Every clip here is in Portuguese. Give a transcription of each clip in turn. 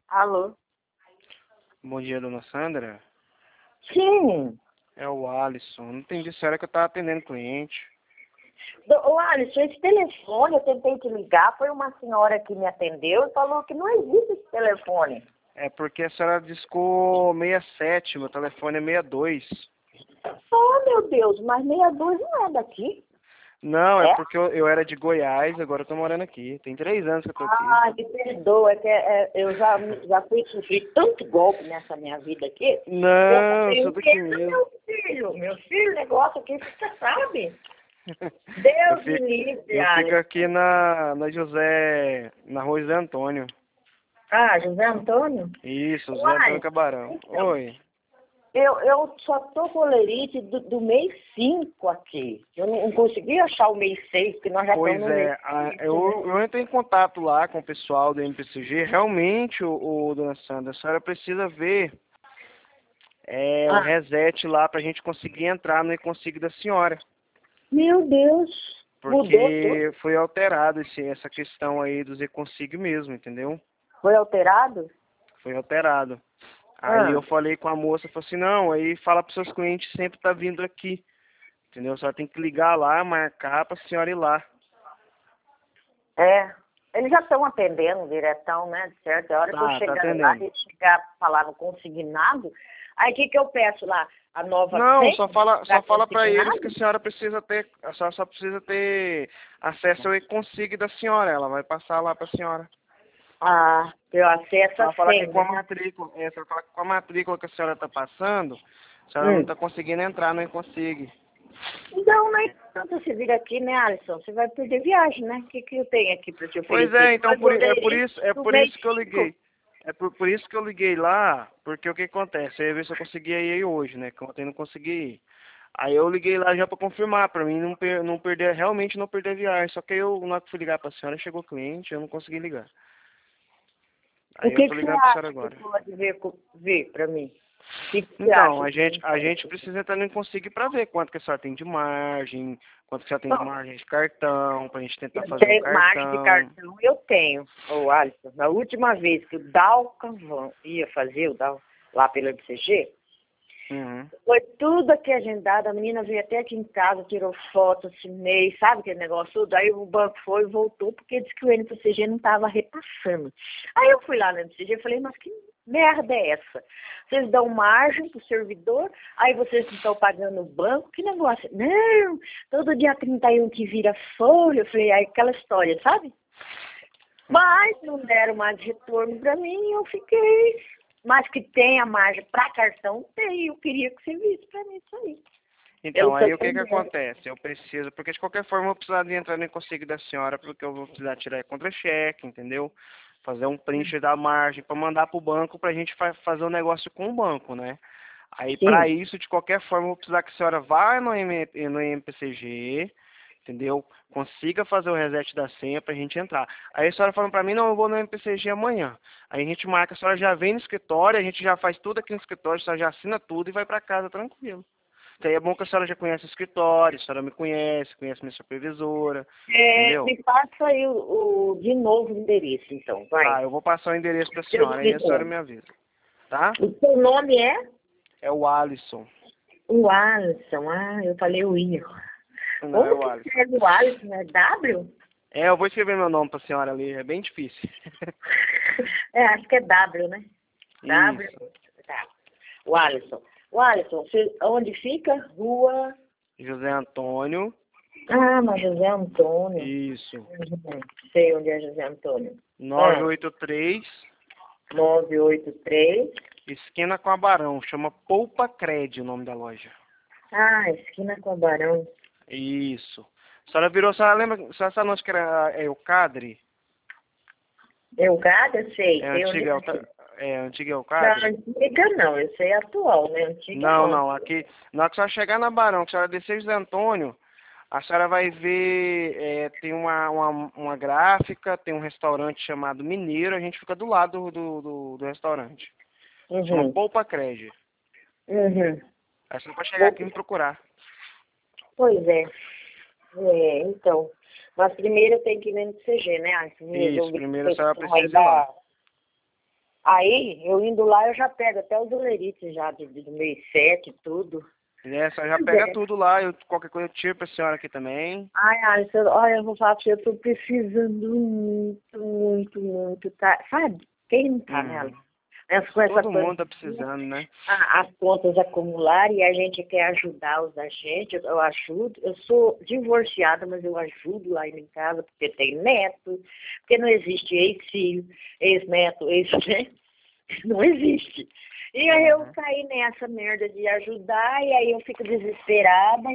Alô? Bom dia, dona Sandra. Sim. É o Alisson. Não entendi se era que eu estava atendendo cliente. Ô, Alisson, esse telefone, eu tentei te ligar, foi uma senhora que me atendeu e falou que não existe esse telefone. É porque a senhora discou 67, meu telefone é 62. Oh, meu Deus, mas 62 não é daqui. Não, é É? porque eu era de Goiás, agora eu tô morando aqui. Tem 3 anos que eu tô aqui. Ah, me perdoa, eu já fui sofrer tanto golpe nessa minha vida aqui. Eu Não, falei, sou o que daqui é mesmo. meu filho? Meu filho, negócio aqui, você sabe? Eu Deus me fico, livre, eu fico Alisson. aqui na rua José Antônio. Ah, José Antônio? Isso, José Antônio Uai, Cabarão. então, Oi. eu só tô com lerite do mês 5 aqui. Eu não consegui achar o mês 6 porque nós já Pois estamos no mês é, 5, né? eu entrei em contato lá com o pessoal do MPCG. Realmente, dona Sandra, a senhora precisa ver o Ah, reset lá pra gente conseguir entrar no e-consig da senhora. meu Deus, mudou tudo? Porque foi alterado essa questão aí dos e-consig mesmo, entendeu? Foi alterado? Foi alterado. Aí Ah, eu falei com a moça, falei assim, não, aí fala pros seus clientes sempre tá vindo aqui. Entendeu? A senhora tem que ligar lá, marcar pra senhora ir lá. é. Eles já estão atendendo diretão, né? Certo? A hora que eu Tá chegar lá atendendo. e chegar a falar no consignado, aí o que que eu peço lá? A nova Não, senha só para fala para eles que consignado? a senhora precisa ter, a senhora só precisa ter acesso ao e-consig da senhora. Ela vai passar lá para a senhora. Ah, eu acesso a Só falar que senha, com a né? matrícula, só falar que com a matrícula que a senhora está passando, a senhora não Hum. está conseguindo entrar no e-consig. Então, né? Então você vir aqui, né, Alisson? Você vai perder viagem, né? O que que eu tenho aqui para te Pois oferecer? é, então Mas o lerite é do por mês isso que eu 5. liguei. Por isso que eu liguei lá, porque o que acontece? Eu ia ver se eu conseguia ir aí hoje, né? Que ontem eu não consegui ir. Aí eu liguei lá já para confirmar, para mim não perder, realmente não perder a viagem. Só que eu, na hora que fui ligar para a senhora, chegou cliente, eu não consegui ligar. O Aí eu que tô que você ligando para a senhora acha que agora. pode ver para mim? O que que você Então, acha que tem a gente feito? precisa entrar no Conseguir para ver quanto que a senhora tem de margem, quanto que a senhora tem de Bom, margem de cartão, para a gente tentar eu fazer um tenho margem de cartão. cartão, eu tenho. Ô, Alisson, na última vez que o Dalcan ia fazer o Dal lá pelo MCG, Uhum. foi tudo aqui agendado, a menina veio até aqui em casa, tirou foto, assinei, sabe aquele negócio tudo? Aí o banco foi e voltou, porque disse que o NPCG não estava repassando. Aí eu fui lá no NPCG e falei, mas que merda é essa? Vocês dão margem pro servidor, aí vocês não estão pagando o banco, que negócio? Não, todo dia 31 que vira folha, eu falei, aí aquela história, sabe? Mas não deram mais retorno para mim, eu fiquei. Mas que tem a margem para cartão, tem. Eu queria que você visse para mim isso aí. Eu Então, estou aí o que que entendendo. acontece? Eu preciso, porque de qualquer forma eu vou precisar de entrar no Consigo da senhora, porque eu vou precisar tirar contra-cheque, entendeu? Fazer um print da margem para mandar para o banco para a gente fazer um negócio com o banco, né? Aí, para Sim. isso, de qualquer forma, eu vou precisar que a senhora vá no MPCG, entendeu? Consiga fazer o reset da senha pra gente entrar. Aí a senhora falando pra mim, não, eu vou no MPCG amanhã. Aí a gente marca, a senhora já vem no escritório, a gente já faz tudo aqui no escritório, a senhora já assina tudo e vai pra casa tranquilo. Então aí é bom que a senhora já conhece o escritório, a senhora me conhece, conhece minha supervisora, É, entendeu? me passa aí de novo o endereço, então, vai. Tá, eu vou passar o endereço pra Seu senhora, aí a senhora escritório. me avisa, tá? O seu nome é? É o Alisson. O Alisson. Ah, eu falei o I. Não, é Como o que Alisson. escreve o Alisson? É W? É, eu vou escrever meu nome pra senhora ali, é bem difícil. É, acho que é W, né? W. Isso. Tá. O Alisson. O Alisson, onde fica? Rua. José Antônio. Ah, mas José Antônio. Isso. Sei onde é José Antônio. Ah, 983, 983. esquina com a Barão. Chama Poupa Cred o nome da loja. Ah, esquina com a Barão. Isso. A senhora virou, a senhora lembra, a senhora sabe onde que era Eucadre? Eugada, sei. É Sei onde antiga, é. antiga Não, Eucadre? antiga não. Eu sei atual, né? Antiga Não, não. não. Aqui, na hora que a senhora chegar na Barão, que a senhora descer José Antônio, a senhora vai ver, tem uma gráfica, tem um restaurante chamado Mineiro, a gente fica do lado do restaurante. Chama Uhum. Poupa Cred. Uhum. Aí você pode chegar aqui e me procurar. Pois é. É, então. Mas primeiro eu tenho que ir no CG, né? Antes de Isso, resolver primeiro a essa senhora questão aí precisa ir lá. Aí, eu indo lá, eu já pego até os dolerites já do mês 7 tudo. A senhora já pega tudo lá, qualquer coisa eu tiro pra senhora aqui também. Ai, Alisson, olha, eu vou falar pra você, eu tô precisando muito, tá? Sabe? Quem não tá, né, Alisson? Com essa Todo mundo tá precisando, né? as contas acumularem e a gente quer ajudar os agentes, eu ajudo. Eu sou divorciada, mas eu ajudo lá em casa, porque tem neto, porque não existe ex-filho, ex-neto, ex-né? Não existe. E aí eu caí nessa merda de ajudar, e aí eu fico desesperada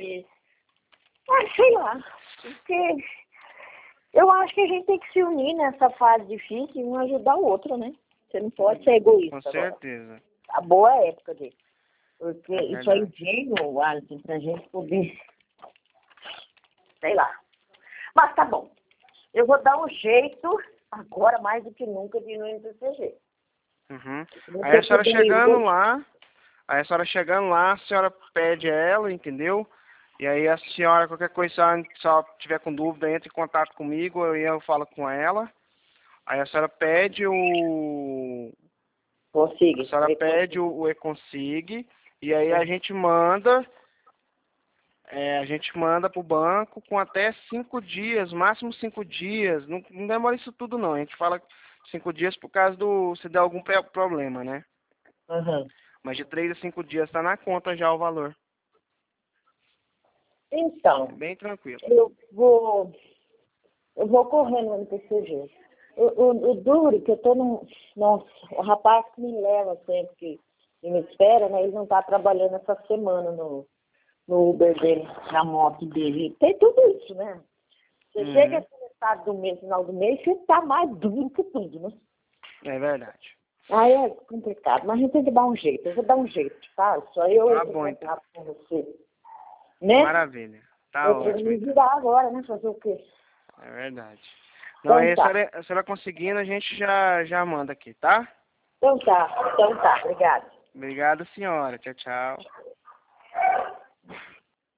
sei lá, porque eu acho que a gente tem que se unir nessa fase difícil e um ajudar o outro, né? Você não pode ser egoísta. Com certeza. Agora. A boa época dele. Porque É isso aí veio, Alisson, pra gente poder, sei lá. Mas tá bom. Eu vou dar um jeito, agora mais do que nunca, de ir no MPCG. Uhum. Aí a senhora chegando lá, a senhora pede ela, entendeu? E aí a senhora, qualquer coisa, se ela só tiver com dúvida, entra em contato comigo, eu falo com ela. Aí a senhora pede o... Consiga. A senhora pede o e-consig, e aí a gente manda pro banco com até 5 dias, máximo 5 dias. Não demora isso tudo não. A gente fala 5 dias por causa se der algum problema, né? Uhum. Mas de 3 a 5 dias está na conta já o valor. Então, É bem tranquilo. eu vou correr no MPCG. O duro que eu tô no... Nossa, o rapaz que me leva sempre, que me espera, né? Ele não tá trabalhando essa semana no Uber dele, na moto dele. Tem tudo isso, né? Você chega no metade do mês, final do mês, você tá mais duro que tudo, né? É verdade. Aí é complicado, mas a gente tem que dar um jeito. Eu vou dar um jeito, tá? Só eu Tá entro bom, em então. contato com você. Né? Maravilha. Tá Eu tenho que ótimo, me então. virar agora, né? Fazer o quê? É verdade. Não, aí Então tá. a senhora conseguindo, a gente já manda aqui, tá? Então tá. Obrigada. Obrigado, senhora. Tchau, tchau.